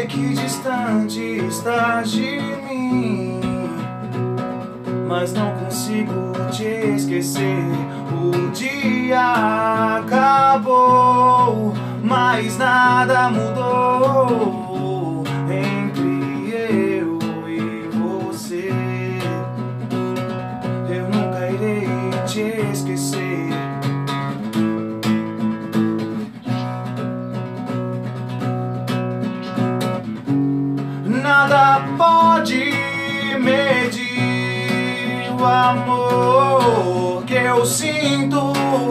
sei que distante estás de mim, mas não consigo te esquecer. O dia acabou, mas nada mudou entre eu e você. Eu nunca irei te esquecer. Nada pode medir o amor que eu sinto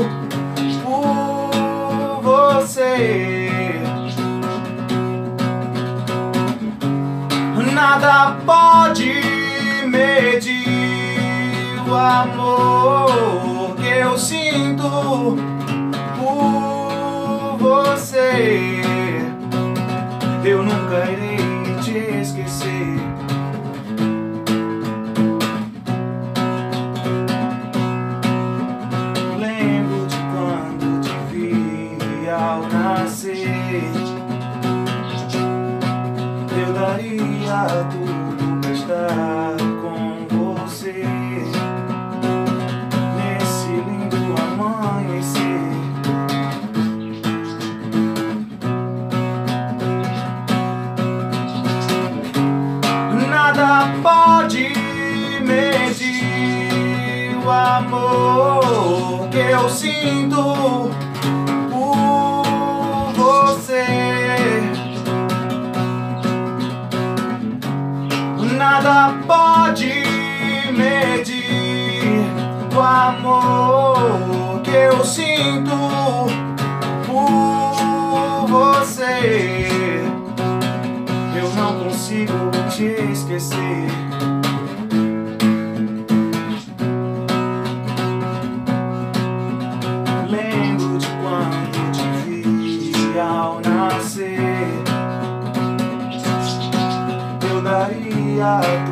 por você. Nada pode medir o amor que eu sinto por você. Eu nunca irei te esquecer. Lembro de quando te vi ao nascer. Eu daria tudo pra estar com você nesse lindo amanhecer. Nada pode medir o amor que eu sinto por você. Nada pode medir o amor que eu sinto por você. Eu não consigo te esquecer. Lembro de quando te vi ao nascer. Eu daria